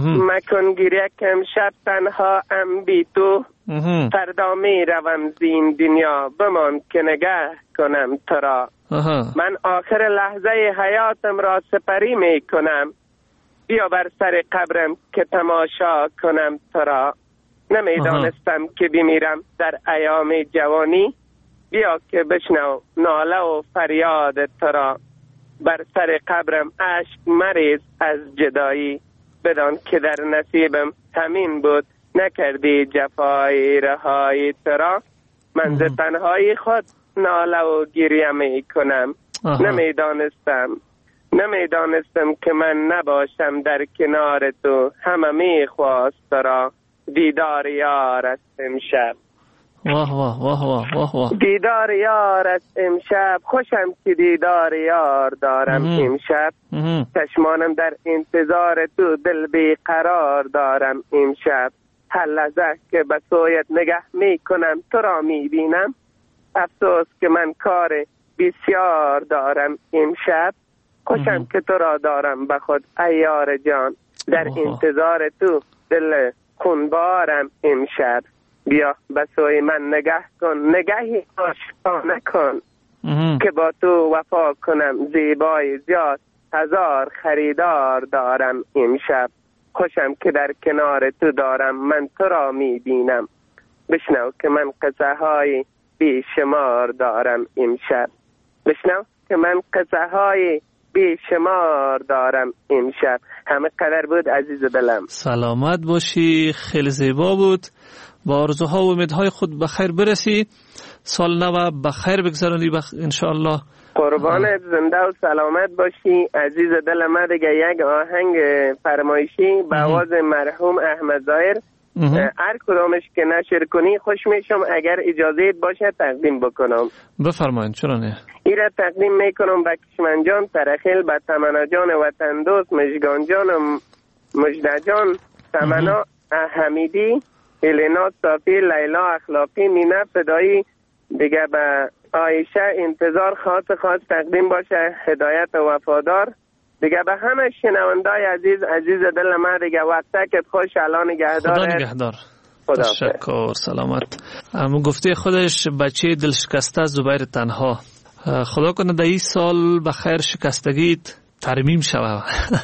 مکن گیریه کم شب تنها ام بی تو. فردا می روم زین دنیا بمان که نگه کنم تو را. من آخر لحظه حیاتم را سپری می کنم. بیا بر سر قبرم که تماشا کنم تو را. نمی دانستم که بمیرم در ایام جوانی. بیا که بشنو ناله و فریاد تو را. بر سر قبرم اشک مریز از جدایی. بدان که در نصیبم همین بود نکردی جفای رهایی تو را. من ز تنهایی خود ناله و گریه می کنم. نمی دانستم نمی دانستم که من نباشم در کنار تو. همه می خواست تو را دیدار یار است امشب. واه واه واه واه واه واه. دیدار یار است امشب، خوشم که دیدار یار دارم امشب. چشمانم در انتظار تو، دل بیقرار دارم امشب. هر لحظه که به سویت نگه می کنم تو را می بینم، افسوس که من کار بسیار دارم امشب. خوشم که تو را دارم به خود ای یار جان، در انتظار تو دل خونبارم امشب. بیا به سوی من نگه کن، نگهی آشکانه کن که با تو وفا کنم. زیبای زیاد هزار خریدار دارم امشب. خوشم که در کنار تو دارم من تو را می بینم. بشنو که من قصه های بی شمار دارم امشب. بشنو که من قصه های بی شمار دارم امشب. همه قدر بود عزیز دلم. سلامت باشی، خیلی زیبا بود. با آرزوها و امیدهای خود بخیر برسی، سال نو بخیر بگذرانی بخ... انشاءالله. قربانت زنده و سلامت باشی عزیز دل من. دیگه یک آهنگ فرمایشی به آواز مرحوم احمد ظاهر، هر کدامش که نشر کنی خوش میشم. اگر اجازه باشه تقدیم بکنم. بفرمایید. چرا نه؟ ایره تقدیم میکنم به کشمن جان ترخیل، به تمنا جان وطن دوست، مژگان جان مجده جان، تمنا حمیدی، الینا صافی، لیلا اخلاقی، مینا فدایی. دیگه به عایشه انتظار خاص خاص تقدیم باشه، هدایت و وفادار. دیگه به همه شنوندای عزیز عزیز دل من دیگه وقته که خوش الان نگهدار. خدا نگهدار. تشکر. سلامت. همون گفته خودش بچه دل شکسته زبیر تنها. خدا کنه در این سال بخیر شکستگیت ترمیم شوه.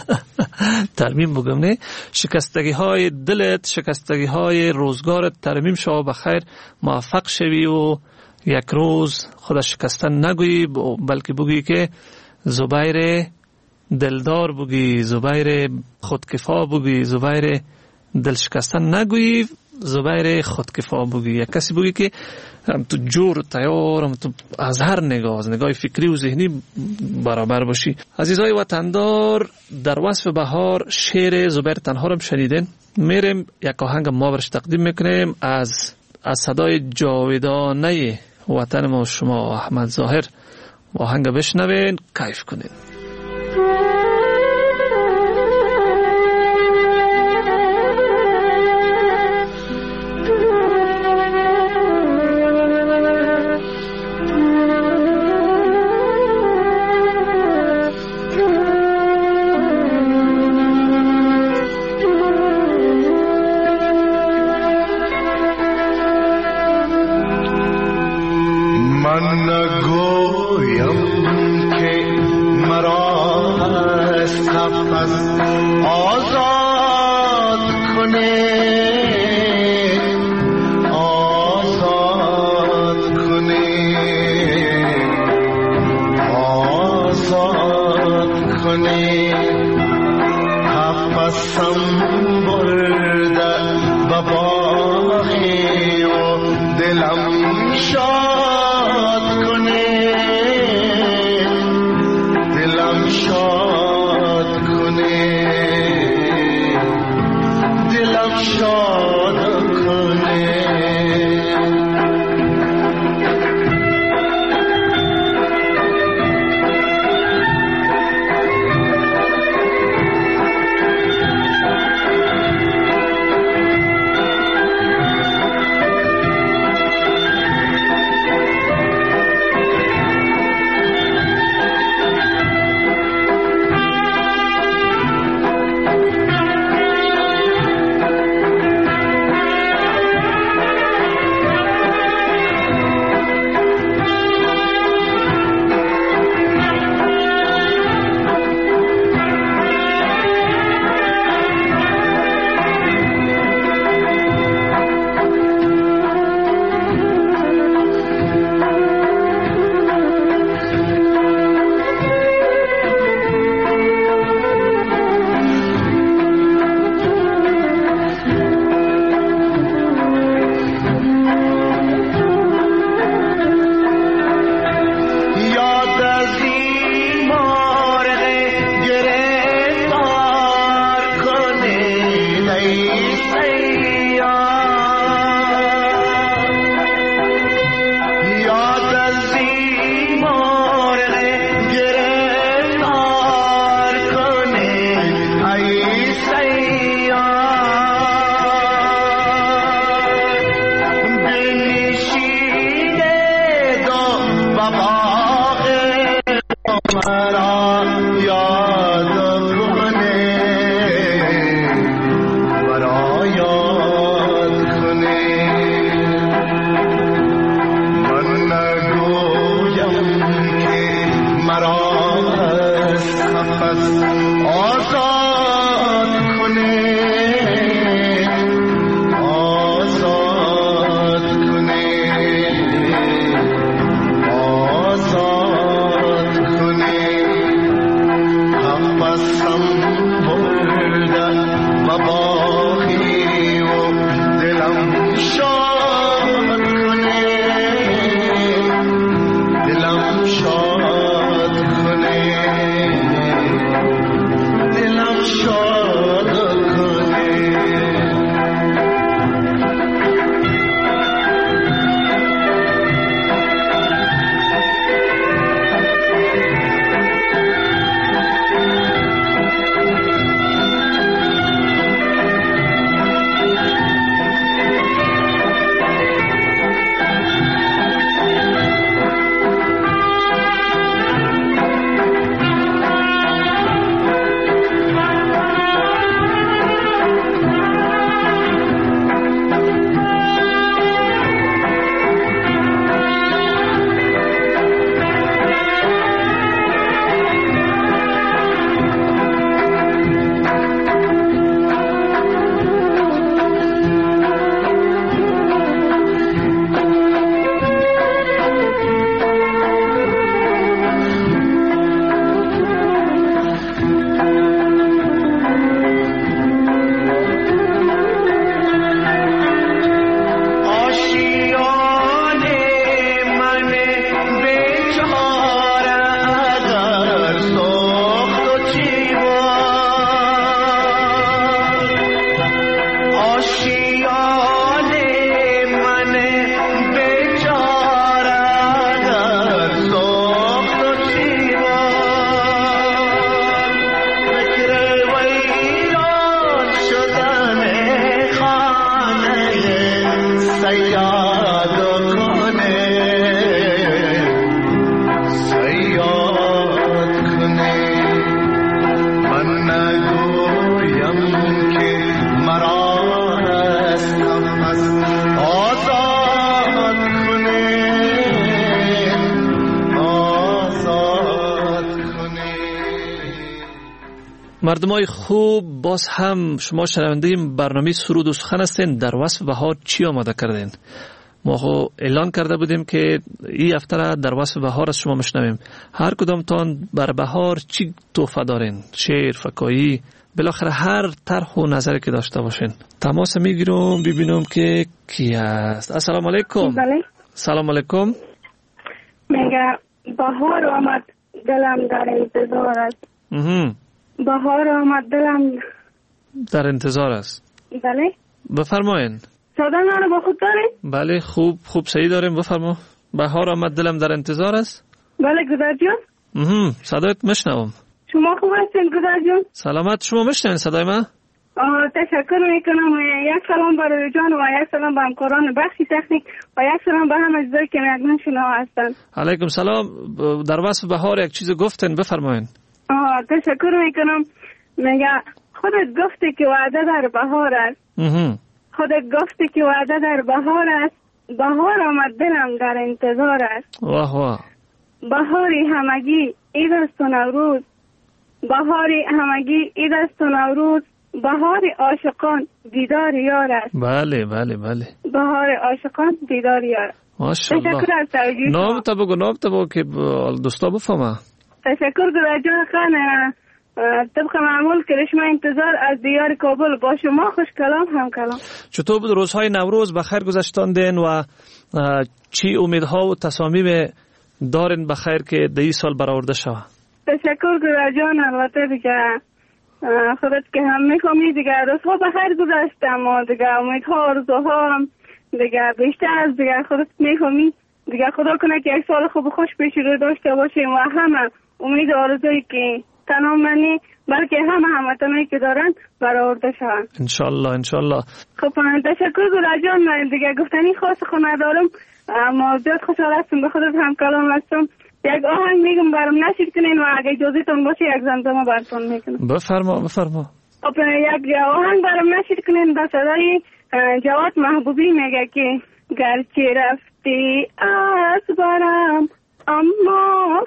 ترمیم بگم نه، شکستگی های دلت، شکستگی های روزگارت ترمیم شوه، بخیر موفق شوی و یک روز خودش شکستن نگویی، بلکه بگویی که زبیر دلدار بگی، زبیر خودکفا بگی، زبیر دل شکستن نگویی، زبیر خودکفا بگی. یک کسی بگی که تو جور و تیار، تو از هر نگاه، از نگاه فکری و ذهنی برابر باشی. عزیزای وطندار، در وصف بهار شعر زبیر تنها رو شنیدین. میریم یک آهنگ ما برش تقدیم میکنیم از از صدای جاودانه وطن ما شما احمد ظاهر. آهنگ بشنوین، کیف کنین. مردمای خوب، باز هم شما شنونده برنامه سرود و سخن هستین. در وصف بهار چی آماده کردین؟ ما خو اعلان کرده بودیم که این هفته را در وصف بهار از شما مشنویم. هر کدامتان بر بهار چی تحفه دارین؟ شعر، فکاهی، بالاخره هر طرح و نظری که داشته باشین. تماس میگیرم ببینم که کی است. السلام علیکم. بله. سلام علیکم. میگه بهار آمد دلم در انتظار است. بهار آمد دلم در انتظار است. بله. بفرمایین. صدا من با خود دارین؟ بله خوب خوب صحیح داریم. بفرما. بهار آمد دلم در انتظار است. بله گذر جان. صدایت مشنوم. شما خوب هستین گذر جان؟ سلامت. شما مشنوین صدای من؟ آه تشکر میکنم. یک سلام برای جان و یک سلام به همکاران بخش تکنیک و یک سلام به همه چیزایی که میگن شما هستن. علیکم سلام. در وصف بهار یک چیز گفتن، بفرمایین. آه تشکر میکنم. میگه خودت گفتی که وعده در بهار است. خودت گفتی که وعده در بهار است. بهار آمد دلم در انتظار است. واه واه. بهاری همگی عید است و نوروز. بهاری همگی عید است و نوروز. بهار عاشقان دیدار یار است. بله بله بله. بهار عاشقان دیدار یار است. ماشاءالله. تشکر از توجه. نام تا بگو، نام تا بگو که دوستا بفهمه. تشکر گذر جان خان. طبق معمول کرشما انتظار از دیار کابل. با شما خوش کلام هم کلام. چطور بود روزهای نوروز؟ بخیر گذشتاندین و چی امیدها و تصامیم دارین بخیر که دی سال برآورده شود؟ تشکر گذر جان. البته دیگه خودت که هم میخوامی دیگه روزها بخیر گذشتم و دیگه امیدها آرزوها هم دیگه بیشتر از دیگه خودت میخوامی دیگه. خدا کنه که یک سال خوب خوش پیش رو داشته باشیم و همه امید آرزویی که تنها منی بلکه همه هموطنایی که دارن برآورده شوند انشالله انشالله. خب تشکر گذر جان. دیگه گفتنی خاص خود ندارم اما زیاد خوشحال هستم به خودت هم کلام هستم. یک آهنگ میگم برام نشید کنین و اگه اجازه تون باشه یک زمزمه براتون میکنم. بفرما بفرما. خب یک آهنگ برام نشید کنین با صدای جواد محبوبی میگه که گرچه رفتی از برم اما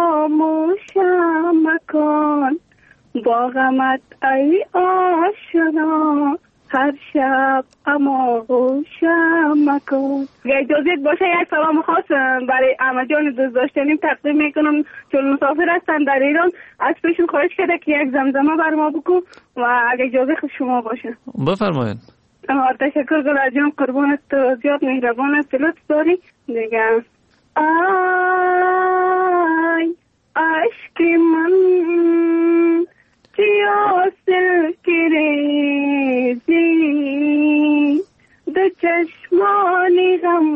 فراموشم مکن با غمت ای آشنا هر شب اما غوشم مکن. اجازه باشه یک سلام خاص برای اما جان دوست داشتنیم تقدیم میکنم چون مسافر هستن در ایران. از پیشون خواهش کرده که یک زمزمه بر ما بکن و اگه اجازه خود شما باشه. بفرمایید. تشکر گلر جان. قربانت. زیاد مهربانت. لطف داری دیگه. آی عشق من جیاسل کریزی دو چشمانی غم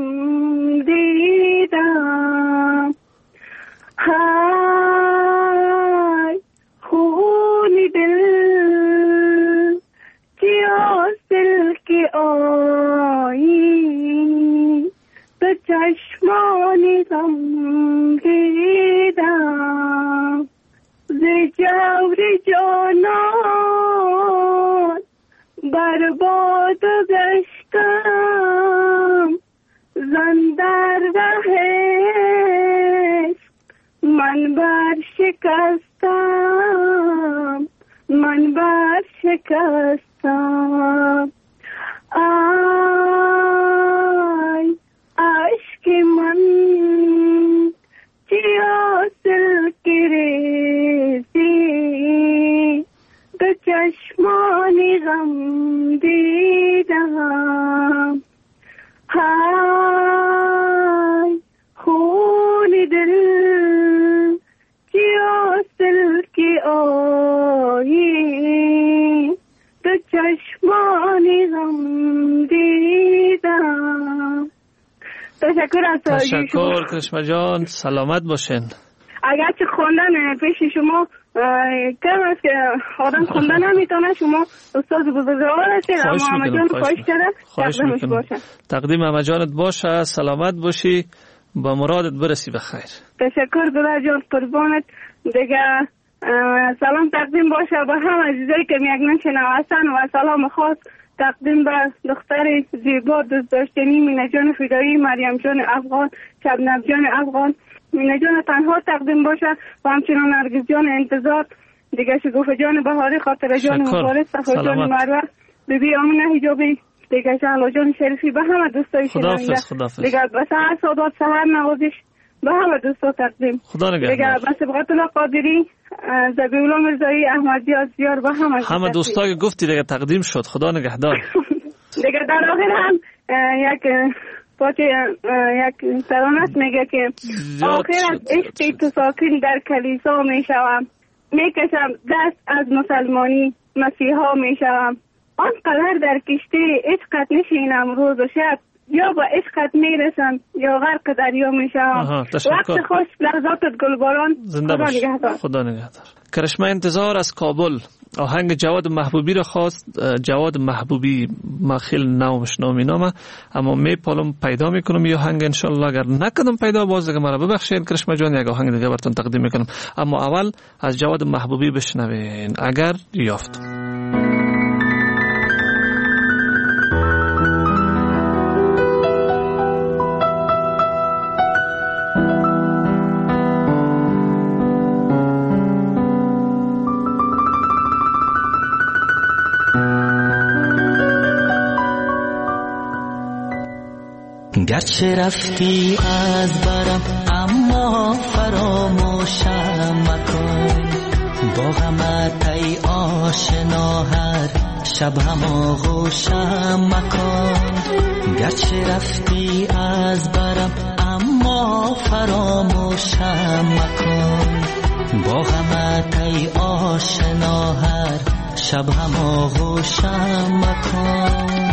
دیدم. های خونی دل جیاسل کی آیی دو چشمانی غم دیدم. ز جور جانان برباد گشتم زن در رهش من بر شکستم من بر شکستم. آی عشق من جیاسل کریزی دو چشمانی غم دیدم. های خونی دل جیاسل کی آیی دو چشمانی غم دیدم. تشکر از تشکر کرشما جان. سلامت باشین. اگرچه خوندن پیش شما کم است که آدم خوندن نمیتونه شما استاد بزرگوار هستید اما همه جان خواهش کردم تقدیمش باشه. تقدیم همه جانت باشه. سلامت باشی با مرادت برسی بخیر. تشکر گلر جان. قربانت. دیگه سلام تقدیم باشه به همه عزیزایی که میگن شنوستن و سلام خاص تقدیم به دختر زیبا دوست داشتنی مینه جان فدایی، مریم جان افغان، شبنم جان افغان. مینه جان تنها تقدیم باشه و همچنان نرگس جان انتظار دیگه شگوفه جان بهاری، خاطر جان مبارک، صفا جان مروه، بیبی آمینه حجابی، دیگه شهلا جان شریفی، به همه دوستای شنونده دیگه بس هر سعادت سحر نوازش به همه دوستا تقدیم. خدا نگهدار. دیگه بس سبقت الله قادری، زبیولا مرزایی، احمدی عزیار به همه همه دوستا که گفتی دیگه تقدیم شد. خدا نگهدار. دیگه در آخر هم یک پاچه یک ترانه میگه که آخر از عشق تو ساکن در کلیسا میشوم، میکشم دست از مسلمانی مسیحا میشوم، آن قلر در کشتی عشقت نشینم روز و شب، یا با عشقت میرسم یا غرق دریا میشم. وقت خوش، لحظاتت گلباران. زنده باش. خدا نگهدار. کرشمه انتظار از کابل آهنگ جواد محبوبی را خواست. جواد محبوبی ما خیلی نامش نامی نامه، اما می پالم پیدا میکنم یه آهنگ انشالله. اگر نکنم پیدا باز دیگه مرا ببخشید کرشمه جان، یک آهنگ دیگه براتون تقدیم میکنم. اما اول از جواد محبوبی بشنوین اگر یافت. گرچه رفتی از برم اما فراموشم مکن، با غمت ای آشنا هر شب هم آغوشم مکن. گرچه رفتی از برم اما فراموشم مکن، با غمت ای آشنا هر شب هم آغوشم مکن.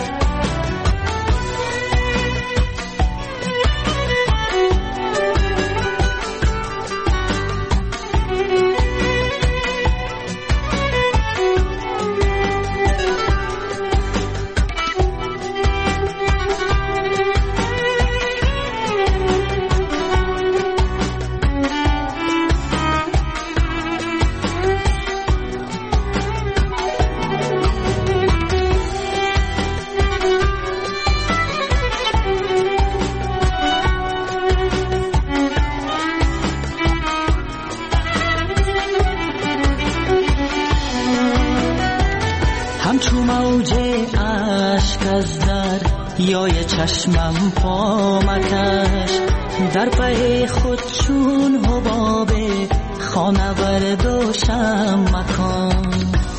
یای چشمم پامکش در پای خود چون حباب خانه برداشم مکن.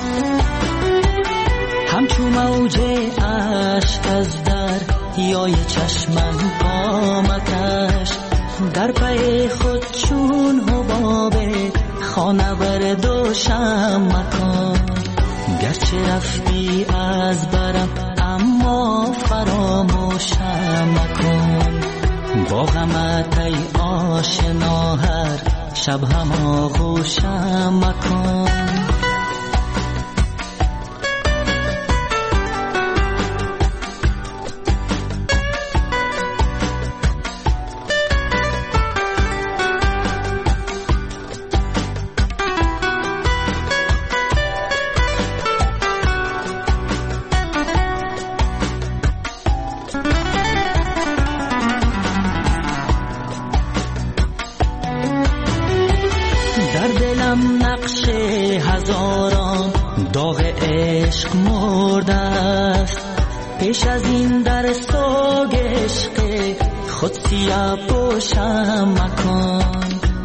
همچون موج عشق از در یای چشمم پامکش در پای خود چون حباب خانه برداشم مکن. گرچه رفتی از برم اما فراموشم مکن، با غمت ای آشنا هر شب هم آغوشم مکن. پیش از این در سوگ عشق خود سیاه پوشم مکن.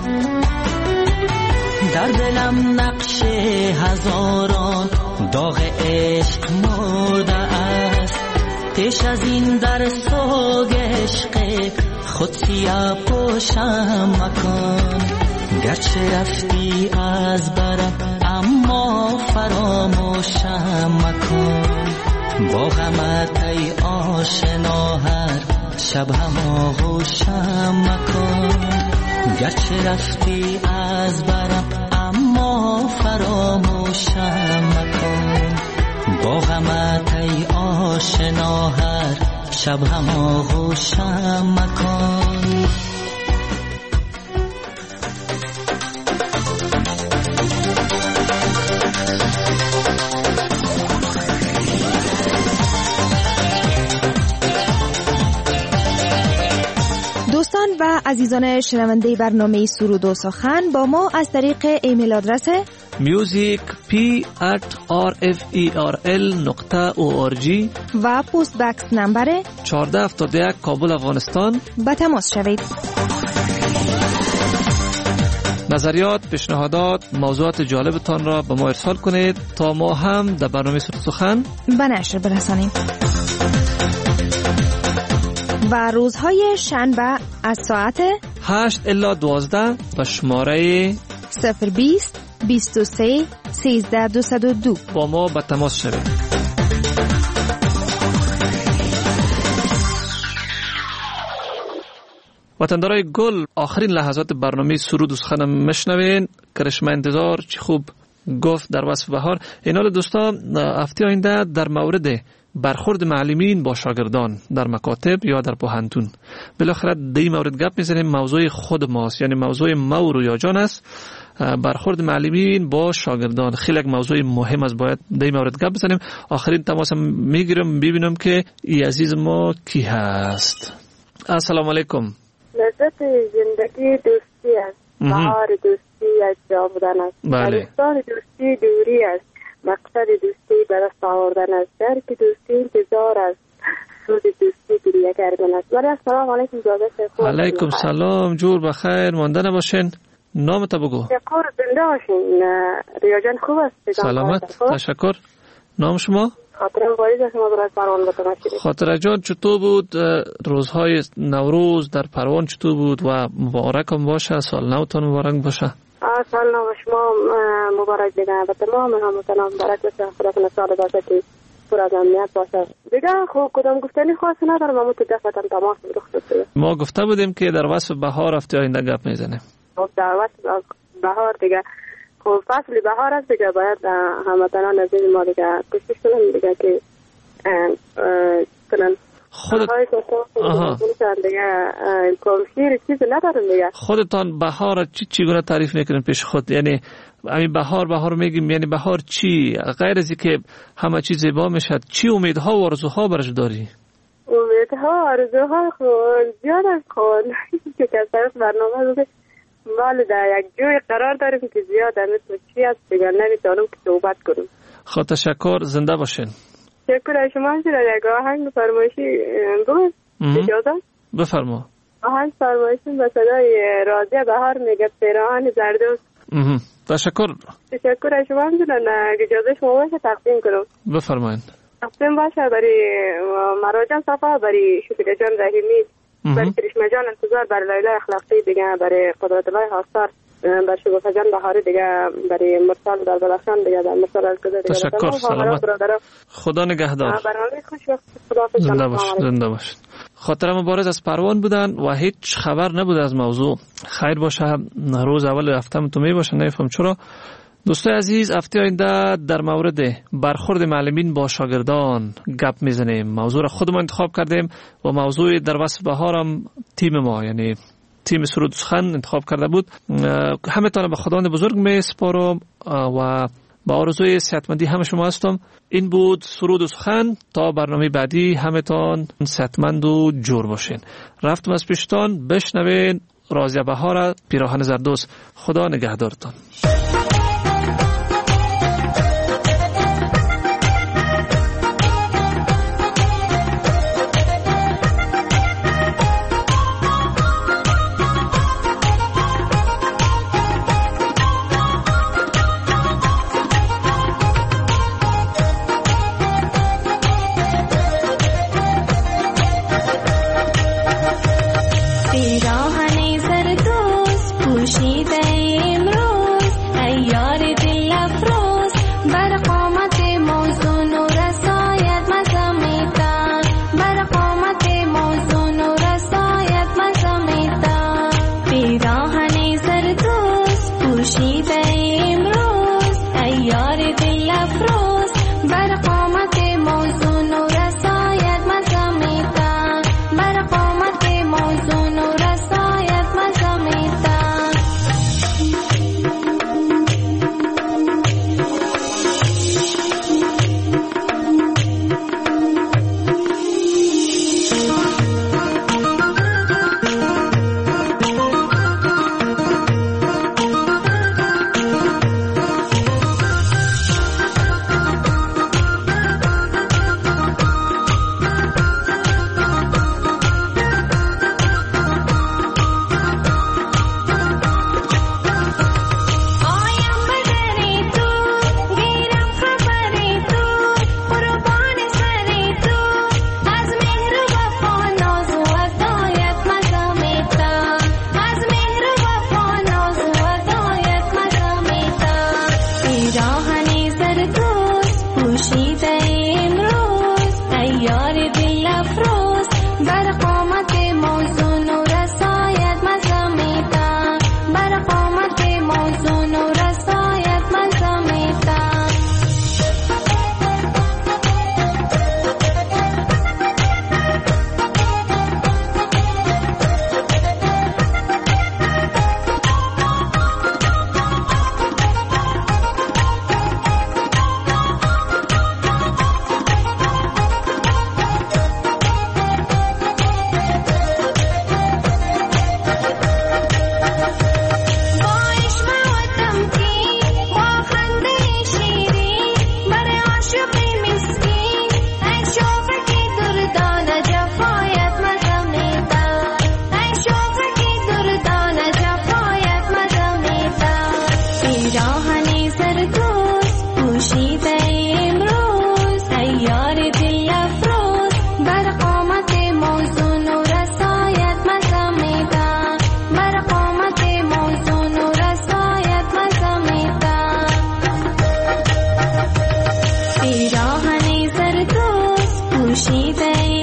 در دلم نقش هزاران داغ عشق مرده است. پیش از این در سوگ عشق خود سیاه پوشم مکن. گرچه رفتی از برم اما فراموشم مکن، با غمت ای آشنا هر شب هم آغوشم مکن. گرچه رفتی از برم اما فراموشم مکن، با غمت ای آشنا هر شب هم آغوشم مکن. دوستان و عزیزان شنونده برنامه سرود و سخن با ما از طریق ایمیل آدرس music p at rferl نقطه org و پست بکس نمبر چهارده هفتاد و یک کابل افغانستان به تماس شوید. نظریات، پیشنهادات، موضوعات جالبتان را به ما ارسال کنید تا ما هم در برنامه سرود سخن به نشر برسانیم. و روزهای شنبه از ساعت هشت الی دوازده به شماره صفر بیست بیست و سه سیزده دویست و دو با ما به تماس شوید. وطندارای گل، آخرین لحظات برنامه سرود و سخن مشنوین. کرشمه انتظار چی خوب گفت در وصف بهار. اینال دوستان، هفته آینده در مورد برخورد معلمین با شاگردان در مکاتب یا در پوهنتون بالاخره در این مورد گپ میزنیم. موضوع خود ماست، یعنی موضوع ما و رویا جان است. برخورد معلمین با شاگردان خیلی یک موضوع مهم است، باید در این مورد گپ بزنیم. آخرین تماس میگیرم ببینم که ای عزیز ما کی هست. السلام علیکم. لذت زندگی دوستی است، بهار دوستی از جا بودن است، دوستان دوستی دوری است، مقصد دوستی به دست آوردن است، درک دوستی انتظار است، روز دوستی گریه کردن است. ولی السلام علیکم. علیکم سلام، جور بخیر مانده نباشین. نام تا بگو. شکر زنده باشین. ریا جان خوب است؟ سلامت، تشکر. نام شما؟ خاطره مبارز از شما برای پروان بتماشید. خاطره جان چطور بود روزهای نوروز در پروان؟ چطور بود و مبارک هم باشه، سال نوتان مبارک باشه. سال نو شما مبارک دیگه، و تمام هموطنان مبارک باشه. خدا کنه سال باشه که پر از امنیت باشه. دیگه خب کدام گفتنی خاصی ندارم، اما تو دفترم تماس بگذارید. ما گفته بودیم که در وصف بهار هفته آینده گپ میزنیم. خب در وصف بهار دیگه، خب فصل بهار است دیگه، باید هموطنان عزیز ما دیگه کوشش کنن دیگه که کنن خودت آها دیگه کمشیر چیز ندارن دیگه. خودتان بهار چی چگونه تعریف میکنین پیش خود؟ یعنی همین بهار بهار میگیم، یعنی بهار چی غیر از اینکه همه چیز زیبا میشد، چی امیدها و آرزوها برش داری؟ امیدها آرزوها خود زیاد است خود که کسایت برنامه بوده مال در یک جوی قرار داریم که زیاد مثل چی هست دیگر نمیتونم که صحبت کنم. خود تشکر، زنده باشین. شکر از شما. شده یک آهنگ فرمایشی بود اجازه؟ بفرما. آهنگ فرمایشی به صدای راضیه بهار میگه پیراهن زردوست. تشکر. تشکر از شما. شده اجازه شما باشه تقدیم کنم. بفرمایید. تقدیم باشه برای مراجع صفحه، برای شکر جان رحیمی، برای کرشمه جان انتظار، برای لیلا اخلاقی دیگه، برای قدرت الله خواستار، برای شگفته جان بهاری دیگه، برای مرسال در بلخشان دیگه، در مرسال الکده دیگه. تشکر. سلامت. خدا نگهدار. برنامه خوش وقت. خداحافظ. زنده باش. زنده باش. خاطره مبارز از پروان بودن و هیچ خبر نبود از موضوع. خیر باشه، روز اول هفتم تو می باشه، نمیفهم چرا. دوستای عزیز، هفته آینده در مورد برخورد معلمین با شاگردان گپ میزنیم. موضوع را خودمون انتخاب کردیم و موضوع در وصف بهار هم تیم ما، یعنی تیم سرود سخن انتخاب کرده بود. همه تان به خداوند بزرگ می سپارم و با آرزوی صحتمندی همه شما هستم. این بود سرود و سخن. تا برنامه بعدی همه تان صحتمند و جور باشین. رفتم از پیشتان، بشنوین راضیه بهار پیراهن زردوست. خدا نگهدارتان. پیراهن زردوست پوشیده امروز پوشیده